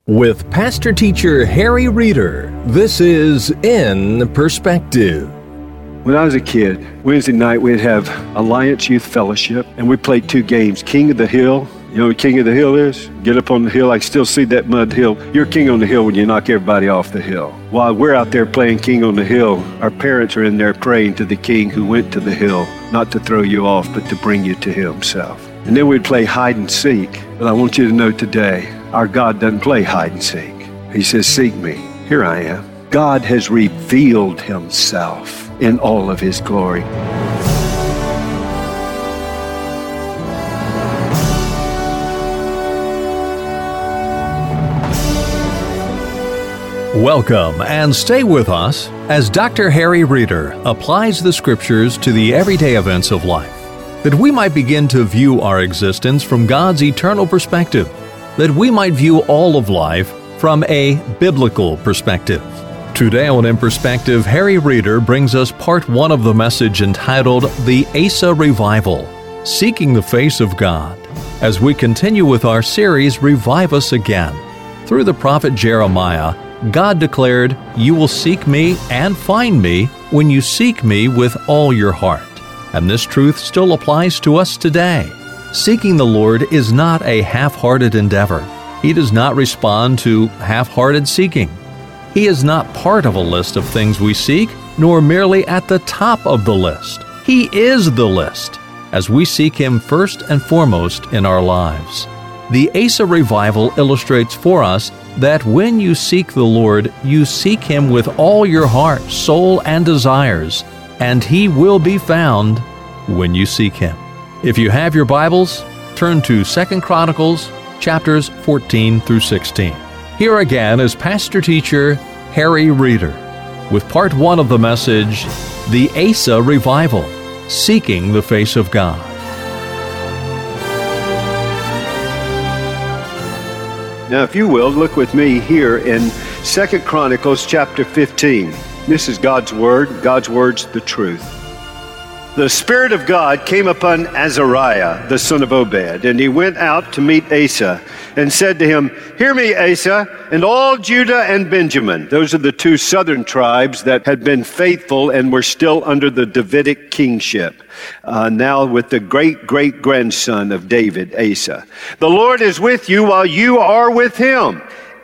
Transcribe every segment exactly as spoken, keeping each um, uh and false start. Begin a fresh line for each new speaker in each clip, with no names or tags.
With Pastor Teacher Harry Reeder, this is In Perspective.
When I was a kid, Wednesday night we'd have Alliance Youth Fellowship, and we played two games, King of the Hill. You know what King of the Hill is? Get up on the hill. I still see that mud hill. You're king on the hill when you knock everybody off the hill. While we're out there playing King on the Hill, our parents are in there praying to the king who went to the hill, not to throw you off, but to bring you to himself. And then we'd play hide and seek. But I want you to know today, our God doesn't play hide and seek. He says, seek me. Here I am. God has revealed himself in all of his glory.
Welcome and stay with us as Doctor Harry Reeder applies the scriptures to the everyday events of life, that we might begin to view our existence from God's eternal perspective, that we might view all of life from a biblical perspective. Today on In Perspective, Harry Reeder brings us part one of the message entitled The Asa Revival, Seeking the Face of God, as we continue with our series, Revive Us Again. Through the prophet Jeremiah, God declared, "You will seek me and find me when you seek me with all your heart." And this truth still applies to us today. Seeking the Lord is not a half-hearted endeavor. He does not respond to half-hearted seeking. He is not part of a list of things we seek, nor merely at the top of the list. He is the list, as we seek Him first and foremost in our lives. The Asa Revival illustrates for us that when you seek the Lord, you seek Him with all your heart, soul, and desires, and He will be found when you seek Him. If you have your Bibles, turn to Second Chronicles, chapters fourteen through sixteen. Here again is Pastor Teacher Harry Reeder with part one of the message, The Asa Revival, Seeking the Face of God.
Now, if you will, look with me here in Second Chronicles chapter fifteen. This is God's Word. God's Word's the truth. The Spirit of God came upon Azariah, the son of Obed, and he went out to meet Asa and said to him, "Hear me, Asa, and all Judah and Benjamin." Those are the two southern tribes that had been faithful and were still under the Davidic kingship. Uh, now with the great-great-grandson of David, Asa. "The Lord is with you while you are with him.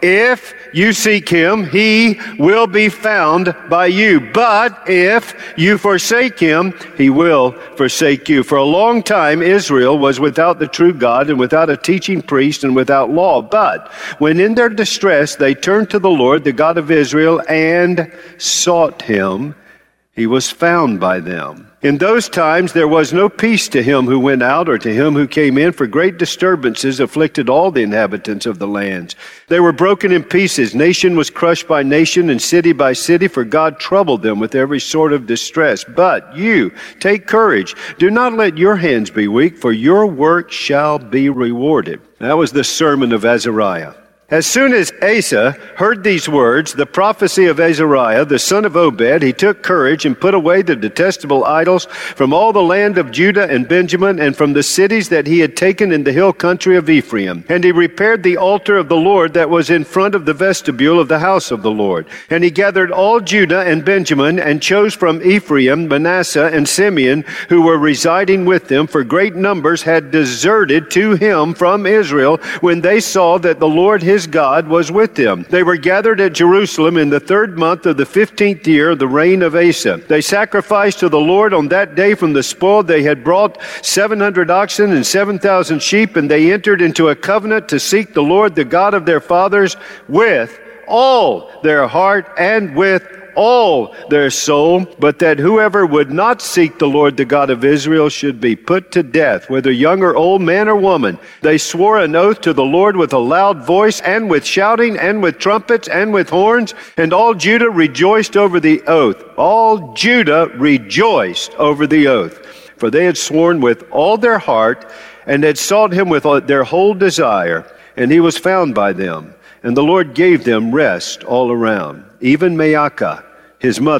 If you seek him, he will be found by you. But if you forsake him, he will forsake you." For a long time, Israel was without the true God and without a teaching priest and without law. But when in their distress they turned to the Lord, the God of Israel, and sought him, he was found by them. In those times there was no peace to him who went out or to him who came in, for great disturbances afflicted all the inhabitants of the lands. They were broken in pieces. Nation was crushed by nation and city by city, for God troubled them with every sort of distress. But you, take courage. Do not let your hands be weak, for your work shall be rewarded. That was the sermon of Azariah. As soon as Asa heard these words, the prophecy of Azariah, the son of Obed, he took courage and put away the detestable idols from all the land of Judah and Benjamin and from the cities that he had taken in the hill country of Ephraim. And he repaired the altar of the Lord that was in front of the vestibule of the house of the Lord. And he gathered all Judah and Benjamin and chose from Ephraim, Manasseh, and Simeon, who were residing with them, for great numbers had deserted to him from Israel when they saw that the Lord his God was with them. They were gathered at Jerusalem in the third month of the fifteenth year of the reign of Asa. They sacrificed to the Lord on that day from the spoil they had brought seven hundred oxen and seven thousand sheep, and they entered into a covenant to seek the Lord, the God of their fathers, with all their heart and with all their soul, but that whoever would not seek the Lord, the God of Israel, should be put to death, whether young or old, man or woman. They swore an oath to the Lord with a loud voice, and with shouting, and with trumpets, and with horns, and all Judah rejoiced over the oath. All Judah rejoiced over the oath, for they had sworn with all their heart, and had sought him with their whole desire, and he was found by them. And the Lord gave them rest all around. Even Maacah, his mother,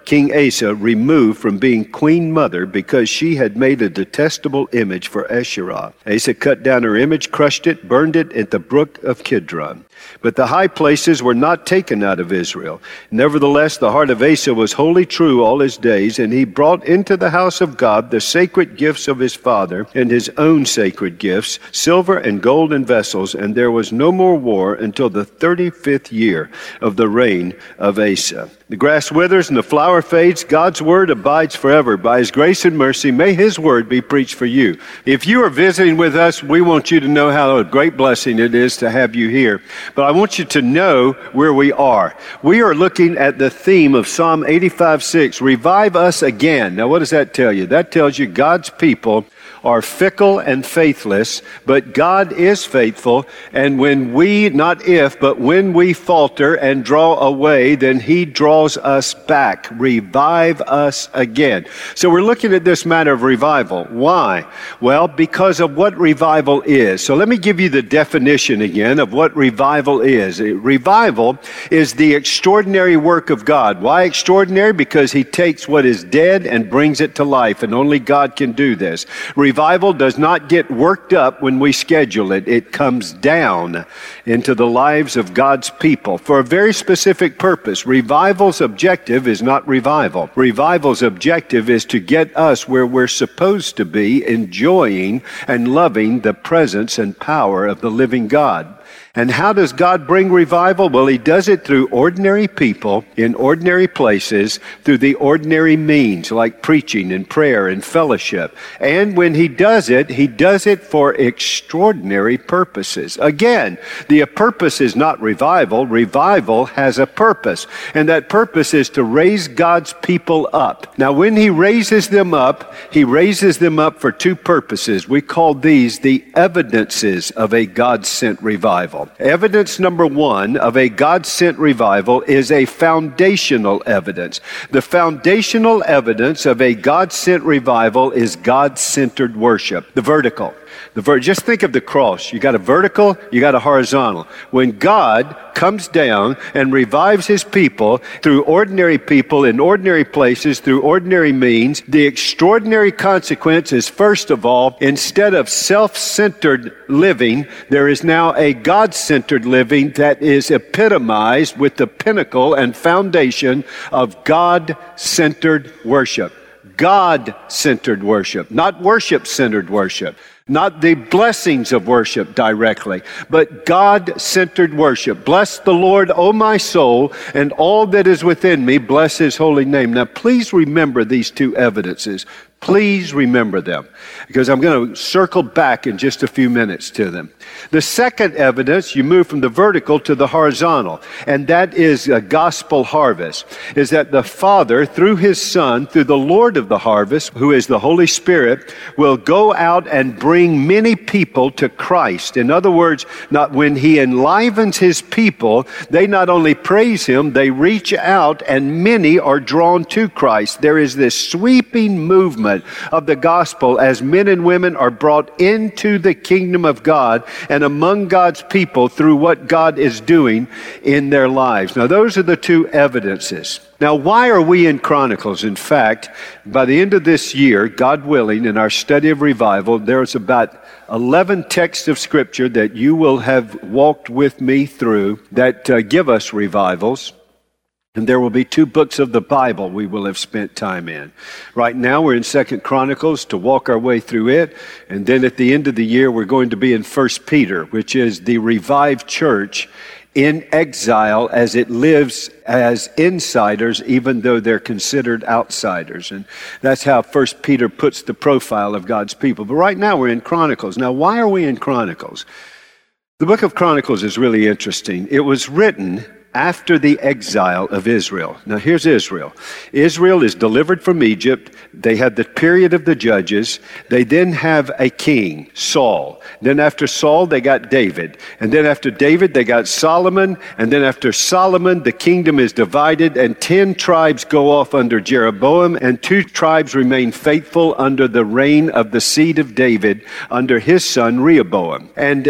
King Asa, removed from being queen mother because she had made a detestable image for Asherah. Asa cut down her image, crushed it, burned it at the brook of Kidron. But the high places were not taken out of Israel. Nevertheless, the heart of Asa was wholly true all his days, and he brought into the house of God the sacred gifts of his father and his own sacred gifts, silver and gold and vessels, and there was no more war until the thirty-fifth year of the reign of Asa. The grass withers and the flower fades. God's word abides forever. By his grace and mercy, may his word be preached for you. If you are visiting with us, we want you to know how a great blessing it is to have you here. But I want you to know where we are. We are looking at the theme of Psalm eighty-five six, revive us again. Now, what does that tell you? That tells you God's people are fickle and faithless, but God is faithful, and when we, not if, but when we falter and draw away, then he draws us back. Revive us again. So we're looking at this matter of revival. Why? Well, because of what revival is. So let me give you the definition again of what revival is. Revival is the extraordinary work of God. Why extraordinary? Because he takes what is dead and brings it to life, and only God can do this. Revival does not get worked up when we schedule it. It comes down into the lives of God's people for a very specific purpose. Revival's objective is not revival. Revival's objective is to get us where we're supposed to be, enjoying and loving the presence and power of the living God. And how does God bring revival? Well, he does it through ordinary people in ordinary places, through the ordinary means like preaching and prayer and fellowship. And when he does it, he does it for extraordinary purposes. Again, the purpose is not revival. Revival has a purpose, and that purpose is to raise God's people up. Now, when he raises them up, he raises them up for two purposes. We call these the evidences of a God-sent revival. Evidence number one of a God-sent revival is a foundational evidence. The foundational evidence of a God-sent revival is God-centered worship, the vertical. The ver- just think of the cross. You got a vertical, you got a horizontal. When God comes down and revives his people through ordinary people in ordinary places, through ordinary means, the extraordinary consequence is, first of all, instead of self-centered living, there is now a God-centered living that is epitomized with the pinnacle and foundation of God-centered worship. God-centered worship, not worship-centered worship. Not the blessings of worship directly, but God-centered worship. Bless the Lord, O my soul, and all that is within me, bless his holy name. Now, please remember these two evidences. Please remember them, because I'm going to circle back in just a few minutes to them. The second evidence, you move from the vertical to the horizontal, and that is a gospel harvest, is that the Father, through his Son, through the Lord of the harvest, who is the Holy Spirit, will go out and bring many people to Christ. In other words, not when he enlivens his people, they not only praise him, they reach out, and many are drawn to Christ. There is this sweeping movement of the gospel as men and women are brought into the kingdom of God and among God's people through what God is doing in their lives. Now, those are the two evidences. Now, why are we in Chronicles? In fact, by the end of this year, God willing, in our study of revival, there's about eleven texts of Scripture that you will have walked with me through that uh, give us revivals. And there will be two books of the Bible we will have spent time in. Right now we're in Second Chronicles to walk our way through it. And then at the end of the year we're going to be in First Peter, which is the revived church in exile as it lives as insiders, even though they're considered outsiders. And that's how First Peter puts the profile of God's people. But right now we're in Chronicles. Now, why are we in Chronicles? The book of Chronicles is really interesting. It was written after the exile of Israel. Now here's Israel. Israel is delivered from Egypt. They had the period of the judges. They then have a king, Saul. Then after Saul, they got David. And then after David, they got Solomon. And then after Solomon, the kingdom is divided and ten tribes go off under Jeroboam and two tribes remain faithful under the reign of the seed of David under his son Rehoboam. And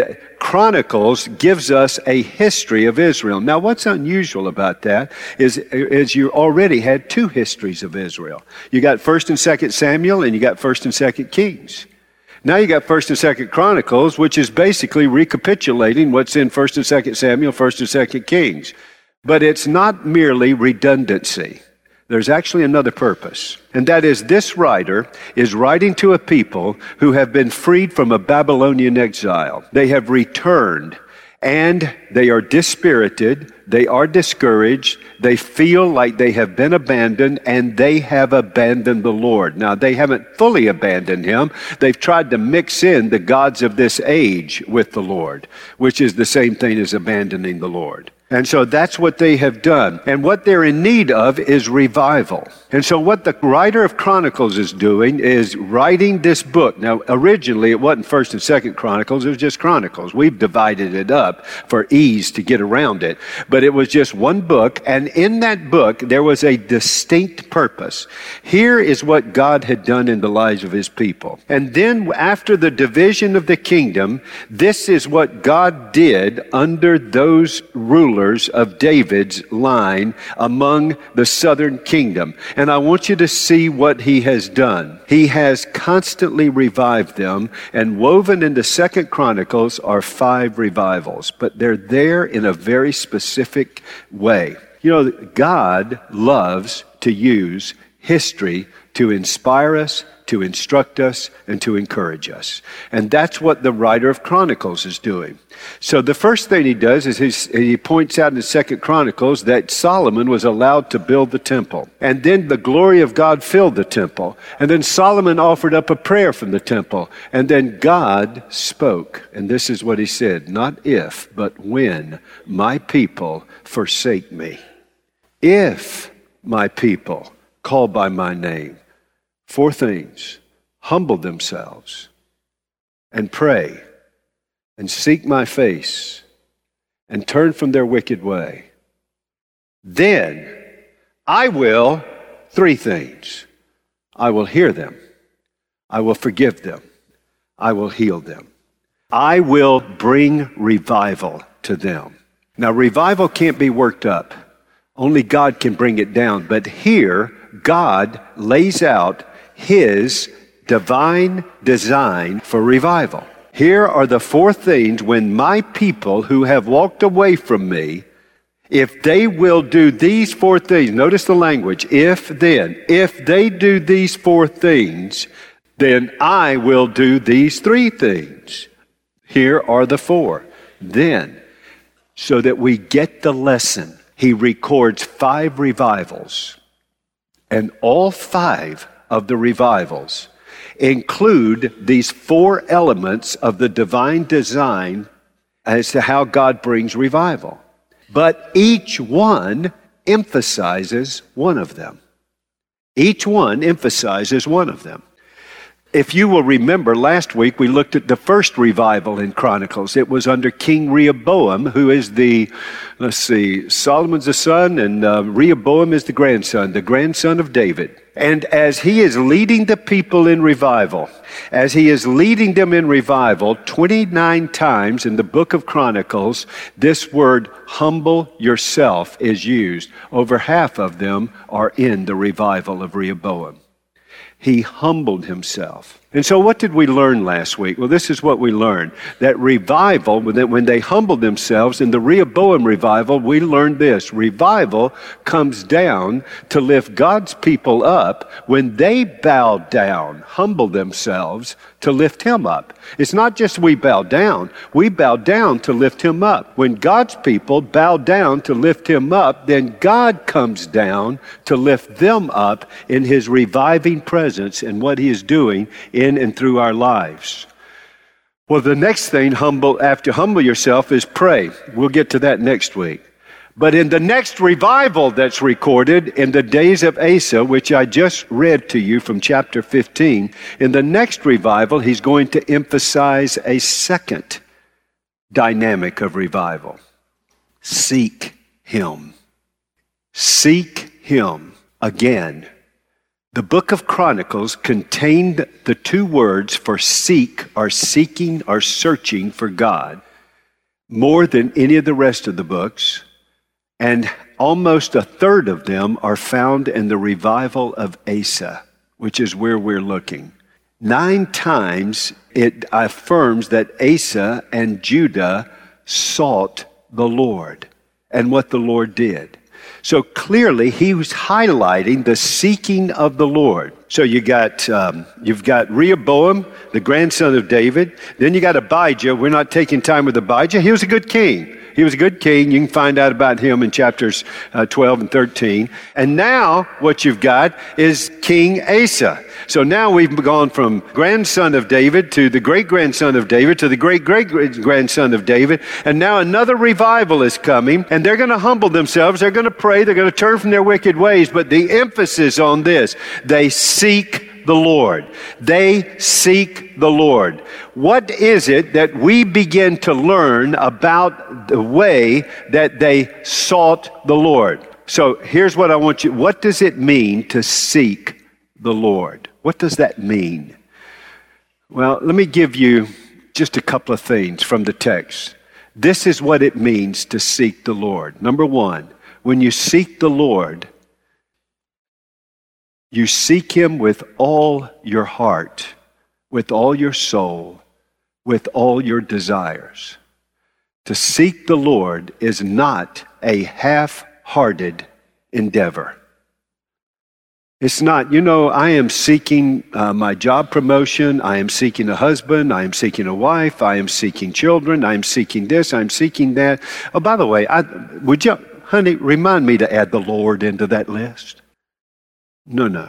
Chronicles gives us a history of Israel. Now, what's unusual about that is, is you already had two histories of Israel. You got First and Second Samuel, and you got First and Second Kings. Now you got First and Second Chronicles, which is basically recapitulating what's in First and Second Samuel, First and Second Kings. But it's not merely redundancy. There's actually another purpose, and that is this writer is writing to a people who have been freed from a Babylonian exile. They have returned, and they are dispirited, they are discouraged, they feel like they have been abandoned, and they have abandoned the Lord. Now, they haven't fully abandoned him. They've tried to mix in the gods of this age with the Lord, which is the same thing as abandoning the Lord. And so that's what they have done. And what they're in need of is revival. And so what the writer of Chronicles is doing is writing this book. Now, originally it wasn't First and Second Chronicles, it was just Chronicles. We've divided it up for ease to get around it. But it was just one book, and in that book there was a distinct purpose. Here is what God had done in the lives of his people. And then after the division of the kingdom, this is what God did under those rulers of David's line among the southern kingdom. And I want you to see what he has done. He has constantly revived them, and woven into Second Chronicles are five revivals, but they're there in a very specific way. You know, God loves to use history to inspire us, to instruct us, and to encourage us. And that's what the writer of Chronicles is doing. So the first thing he does is he's, he points out in Second Chronicles that Solomon was allowed to build the temple. And then the glory of God filled the temple. And then Solomon offered up a prayer from the temple. And then God spoke. And this is what he said, not if, but when my people forsake me. If my people call by my name, four things: humble themselves and pray and seek my face and turn from their wicked way. Then I will, three things. I will hear them. I will forgive them. I will heal them. I will bring revival to them. Now, revival can't be worked up. Only God can bring it down. But here, God lays out his divine design for revival. Here are the four things when my people who have walked away from me, if they will do these four things, notice the language, if then, if they do these four things, then I will do these three things. Here are the four. Then, so that we get the lesson, he records five revivals, and all five of the revivals include these four elements of the divine design as to how God brings revival. But each one emphasizes one of them. Each one emphasizes one of them. If you will remember, last week we looked at the first revival in Chronicles. It was under King Rehoboam, who is the, let's see, Solomon's the son, and uh, Rehoboam is the grandson, the grandson of David. And as he is leading the people in revival, as he is leading them in revival, twenty-nine times in the book of Chronicles, this word humble yourself is used. Over half of them are in the revival of Rehoboam. He humbled himself. And so what did we learn last week? Well, this is what we learned. That revival, when they humbled themselves, in the Rehoboam revival, we learned this. Revival comes down to lift God's people up when they bow down, humble themselves to lift him up. It's not just we bow down. We bow down to lift him up. When God's people bow down to lift him up, then God comes down to lift them up in his reviving presence and what he is doing in in and through our lives. Well, the next thing, humble after humble yourself, is pray. We'll get to that next week. But in the next revival that's recorded in the days of Asa, which I just read to you from chapter fifteen, in the next revival, he's going to emphasize a second dynamic of revival. Seek him. Seek him again. The book of Chronicles contained the two words for seek, or seeking, or searching for God. more than any of the rest of the books, and almost a third of them are found in the revival of Asa, which is where we're looking. Nine times it affirms that Asa and Judah sought the Lord and what the Lord did. So clearly he was highlighting the seeking of the Lord. So you got, um, you've got Rehoboam, the grandson of David. Then you got Abijah. We're not taking time with Abijah. He was a good king. He was a good king. You can find out about him in chapters uh, twelve and thirteen. And now what you've got is King Asa. So now we've gone from grandson of David to the great-grandson of David to the great-great-grandson of David. And now another revival is coming, and they're going to humble themselves. They're going to pray. They're going to turn from their wicked ways. But the emphasis on this, they seek the Lord. They seek the Lord. What is it that we begin to learn about the way that they sought the Lord? So here's what I want you, what does it mean to seek the Lord? What does that mean? Well, let me give you just a couple of things from the text. This is what it means to seek the Lord. Number one, when you seek the Lord, you seek him with all your heart, with all your soul, with all your desires. To seek the Lord is not a half-hearted endeavor. It's not, you know, I am seeking uh, my job promotion, I am seeking a husband, I am seeking a wife, I am seeking children, I am seeking this, I am seeking that. Oh, by the way, I, would you, honey, remind me to add the Lord into that list? No, no.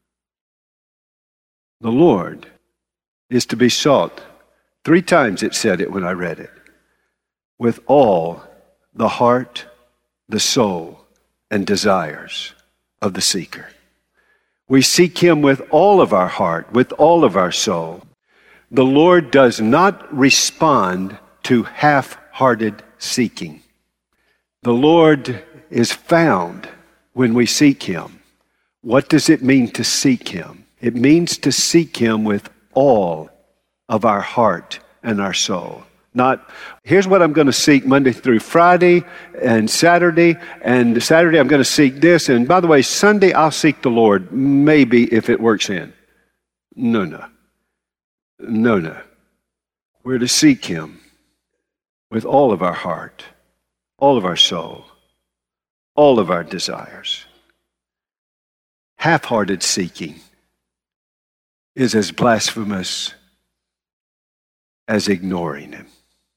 The Lord is to be sought. Three times it said it when I read it. With all the heart, the soul, and desires of the seeker. We seek him with all of our heart, with all of our soul. The Lord does not respond to half-hearted seeking. The Lord is found when we seek him. What does it mean to seek him? It means to seek him with all of our heart and our soul. Not, here's what I'm going to seek Monday through Friday and Saturday, and Saturday I'm going to seek this, and by the way, Sunday I'll seek the Lord, maybe if it works in. No, no. No, no. We're to seek him with all of our heart, all of our soul, all of our desires. Half-hearted seeking is as blasphemous as ignoring him.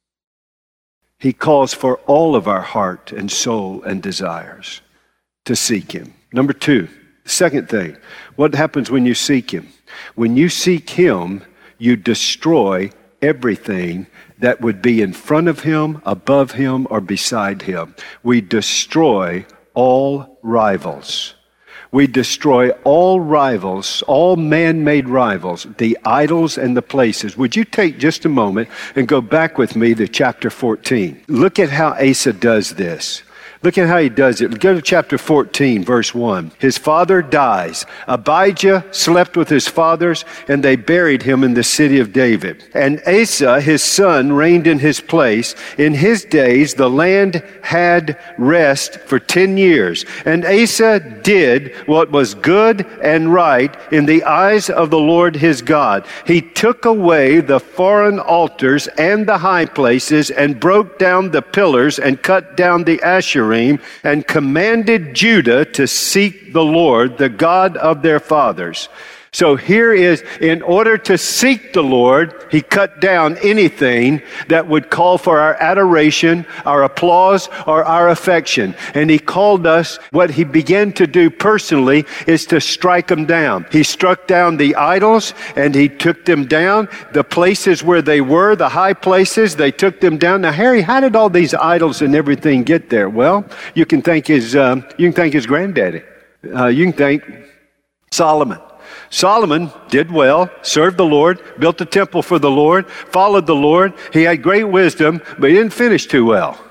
He calls for all of our heart and soul and desires to seek him. Number two, the second thing, what happens when you seek him? When you seek him, you destroy everything that would be in front of him, above him, or beside him. We destroy all rivals. We destroy all rivals, all man-made rivals, the idols and the places. Would you take just a moment and go back with me to chapter fourteen? Look at how Asa does this. Look at how he does it. Go to chapter fourteen, verse one. His father dies. Abijah slept with his fathers, and they buried him in the city of David. And Asa, his son, reigned in his place. In his days, the land had rest for ten years. And Asa did what was good and right in the eyes of the Lord his God. He took away the foreign altars and the high places, and broke down the pillars, and cut down the Asherim, and commanded Judah to seek the Lord, the God of their fathers. So here is, in order to seek the Lord, he cut down anything that would call for our adoration, our applause, or our affection. And he called us, what he began to do personally is to strike them down. He struck down the idols, and he took them down. The places where they were, the high places, they took them down. Now, Harry, how did all these idols and everything get there? Well, you can thank his, um, you can thank his granddaddy. Uh, you can thank Solomon. Solomon did well, served the Lord, built a temple for the Lord, followed the Lord. He had great wisdom, but he didn't finish too well.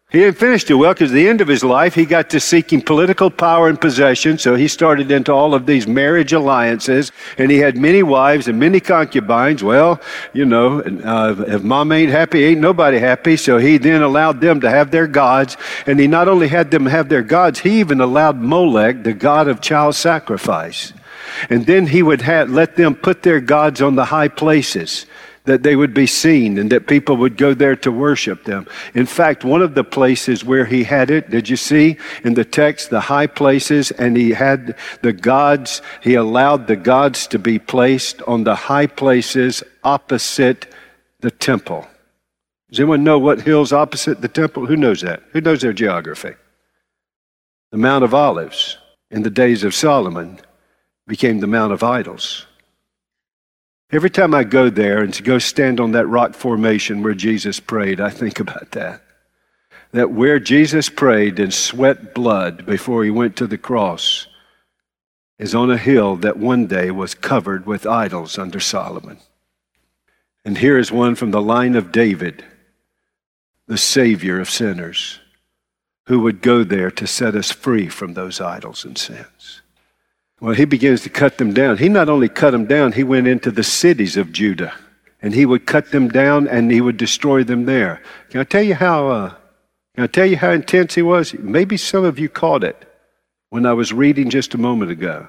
He didn't finish too well because at the end of his life, he got to seeking political power and possession. So he started into all of these marriage alliances, and he had many wives and many concubines. Well, you know, uh, if mom ain't happy, ain't nobody happy. So he then allowed them to have their gods. And he not only had them have their gods, he even allowed Molech, the god of child sacrifice. And then he would have, let them put their gods on the high places, that they would be seen and that people would go there to worship them. In fact, one of the places where he had it, did you see in the text, the high places, and he had the gods, he allowed the gods to be placed on the high places opposite the temple. Does anyone know what hill's opposite the temple? Who knows that? Who knows their geography? The Mount of Olives in the days of Solomon became the Mount of Idols. Every time I go there and to go stand on that rock formation where Jesus prayed, I think about that. That where Jesus prayed and sweat blood before he went to the cross is on a hill that one day was covered with idols under Solomon. And here is one from the line of David, the Savior of sinners, who would go there to set us free from those idols and sins. Well, he begins to cut them down. He not only cut them down, he went into the cities of Judah, and he would cut them down and he would destroy them there. Can I tell you how? Uh, can I tell you how intense he was? Maybe some of you caught it when I was reading just a moment ago.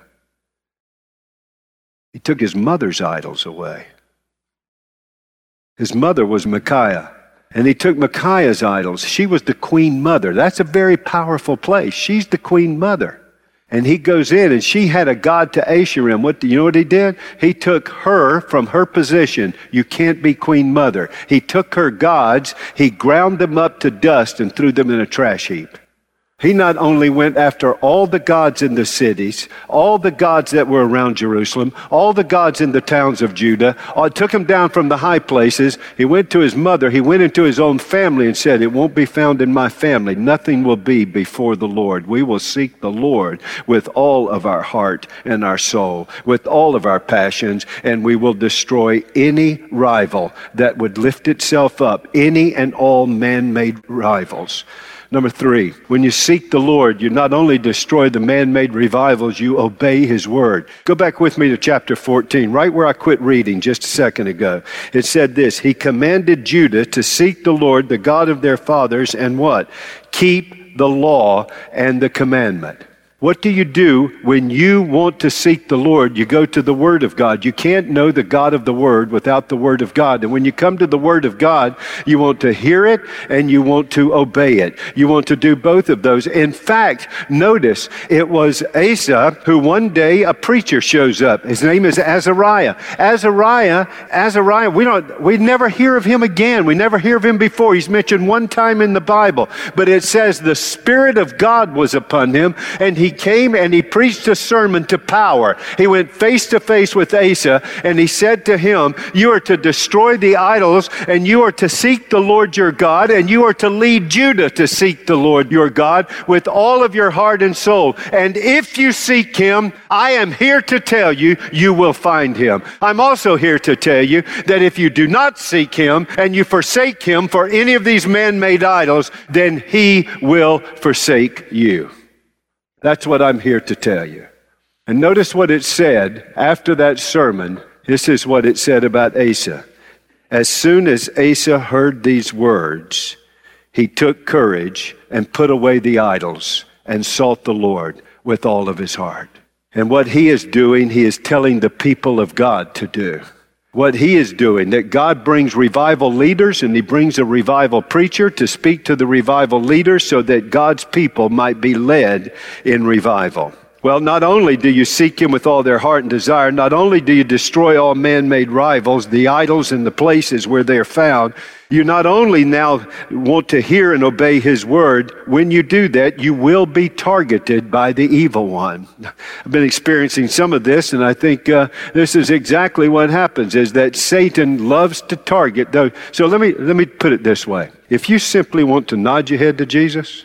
He took his mother's idols away. His mother was Micaiah, and he took Micaiah's idols. She was the queen mother. That's a very powerful place. She's the queen mother. And he goes in, and she had a god to Asherim. What do you know what he did? He took her from her position. You can't be queen mother. He took her gods, he ground them up to dust and threw them in a trash heap. He not only went after all the gods in the cities, all the gods that were around Jerusalem, all the gods in the towns of Judah, uh, took them down from the high places. He went to his mother. He went into his own family and said, "It won't be found in my family. Nothing will be before the Lord. We will seek the Lord with all of our heart and our soul, with all of our passions, and we will destroy any rival that would lift itself up, any and all man-made rivals." Number three, when you seek the Lord, you not only destroy the man-made revivals, you obey his word. Go back with me to chapter fourteen, right where I quit reading just a second ago. It said this, he commanded Judah to seek the Lord, the God of their fathers, and what? Keep the law and the commandment. What do you do when you want to seek the Lord? You go to the Word of God. You can't know the God of the Word without the Word of God. And when you come to the Word of God, you want to hear it and you want to obey it. You want to do both of those. In fact, notice it was Asa who one day a preacher shows up. His name is Azariah. Azariah, Azariah, we don't, we never hear of him again. We never hear of him before. He's mentioned one time in the Bible. But it says the Spirit of God was upon him, and he He came and he preached a sermon to power. He went face to face with Asa and he said to him, you are to destroy the idols and you are to seek the Lord your God and you are to lead Judah to seek the Lord your God with all of your heart and soul. And if you seek him, I am here to tell you, you will find him. I'm also here to tell you that if you do not seek him and you forsake him for any of these man-made idols, then he will forsake you. That's what I'm here to tell you. And notice what it said after that sermon. This is what it said about Asa. As soon as Asa heard these words, he took courage and put away the idols and sought the Lord with all of his heart. And what he is doing, he is telling the people of God to do. What he is doing, that God brings revival leaders and he brings a revival preacher to speak to the revival leaders so that God's people might be led in revival. Well, not only do you seek him with all their heart and desire, not only do you destroy all man-made rivals, the idols and the places where they're found, you not only now want to hear and obey his word. When you do that, you will be targeted by the evil one. I've been experiencing some of this, and I think uh, this is exactly what happens, is that Satan loves to target those. So let me, let me put it this way. If you simply want to nod your head to Jesus,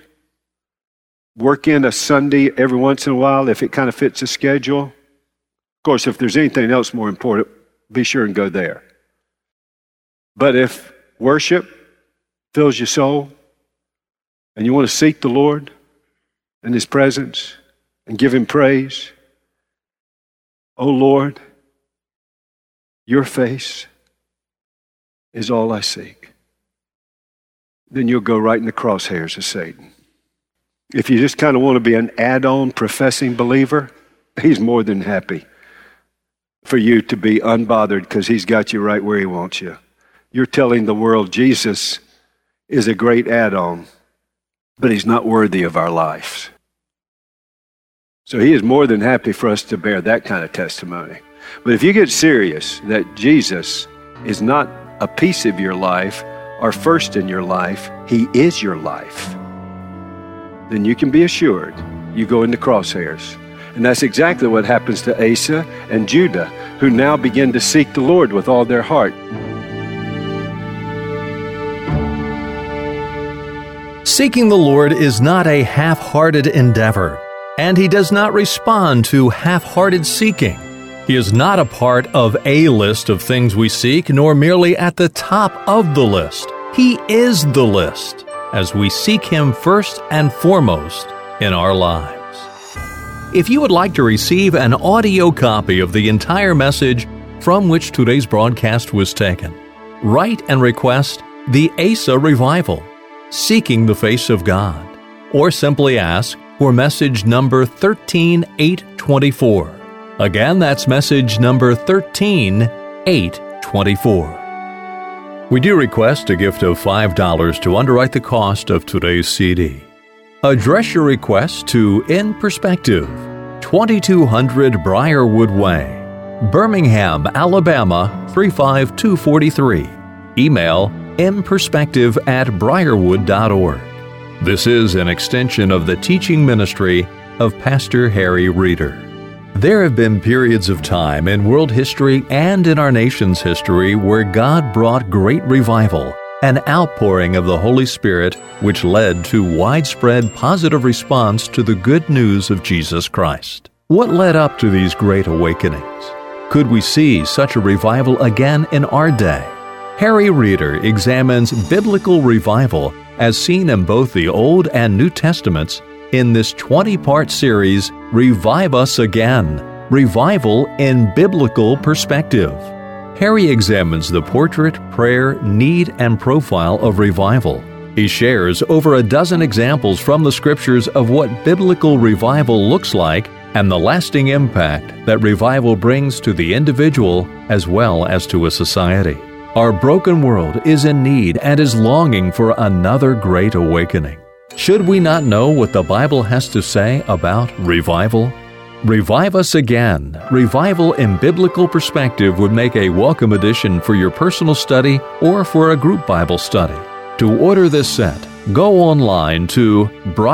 work in a Sunday every once in a while if it kind of fits a schedule. Of course, if there's anything else more important, be sure and go there. But if worship fills your soul, and you want to seek the Lord and His presence and give Him praise, oh Lord, your face is all I seek, then you'll go right in the crosshairs of Satan. If you just kind of want to be an add-on professing believer, he's more than happy for you to be unbothered because he's got you right where he wants you. You're telling the world Jesus is a great add-on, but he's not worthy of our lives. So he is more than happy for us to bear that kind of testimony. But if you get serious that Jesus is not a piece of your life or first in your life, he is your life, then you can be assured you go into crosshairs. And that's exactly what happens to Asa and Judah, who now begin to seek the Lord with all their heart.
Seeking the Lord is not a half-hearted endeavor, and He does not respond to half-hearted seeking. He is not a part of a list of things we seek, nor merely at the top of the list. He is the list, as we seek Him first and foremost in our lives. If you would like to receive an audio copy of the entire message from which today's broadcast was taken, write and request the Asa Revival, Seeking the Face of God, or simply ask for message number thirteen eight twenty-four. Again, that's message number thirteen eight twenty-four. We do request a gift of five dollars to underwrite the cost of today's C D. Address your request to In Perspective, twenty-two hundred Briarwood Way, Birmingham, Alabama three five two four three. Email inperspective at briarwood dot org. This is an extension of the teaching ministry of Pastor Harry Reeder. There have been periods of time in world history and in our nation's history where God brought great revival, an outpouring of the Holy Spirit which led to widespread positive response to the good news of Jesus Christ. What led up to these great awakenings? Could we see such a revival again in our day? Harry Reeder examines biblical revival as seen in both the Old and New Testaments in this twenty-part series, Revive Us Again, Revival in Biblical Perspective. Harry examines the portrait, prayer, need, and profile of revival. He shares over a dozen examples from the Scriptures of what biblical revival looks like and the lasting impact that revival brings to the individual as well as to a society. Our broken world is in need and is longing for another great awakening. Should we not know what the Bible has to say about revival? Revive Us Again, Revival in Biblical Perspective would make a welcome addition for your personal study or for a group Bible study. To order this set, go online to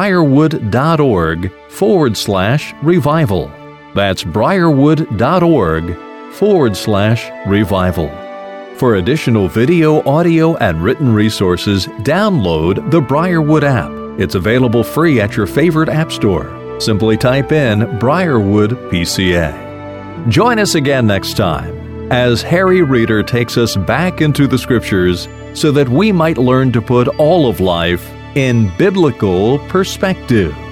briarwood.org forward slash revival. That's briarwood.org forward slash revival. For additional video, audio, and written resources, download the Briarwood app. It's available free at your favorite app store. Simply type in Briarwood P C A. Join us again next time as Harry Reeder takes us back into the Scriptures so that we might learn to put all of life in biblical perspective.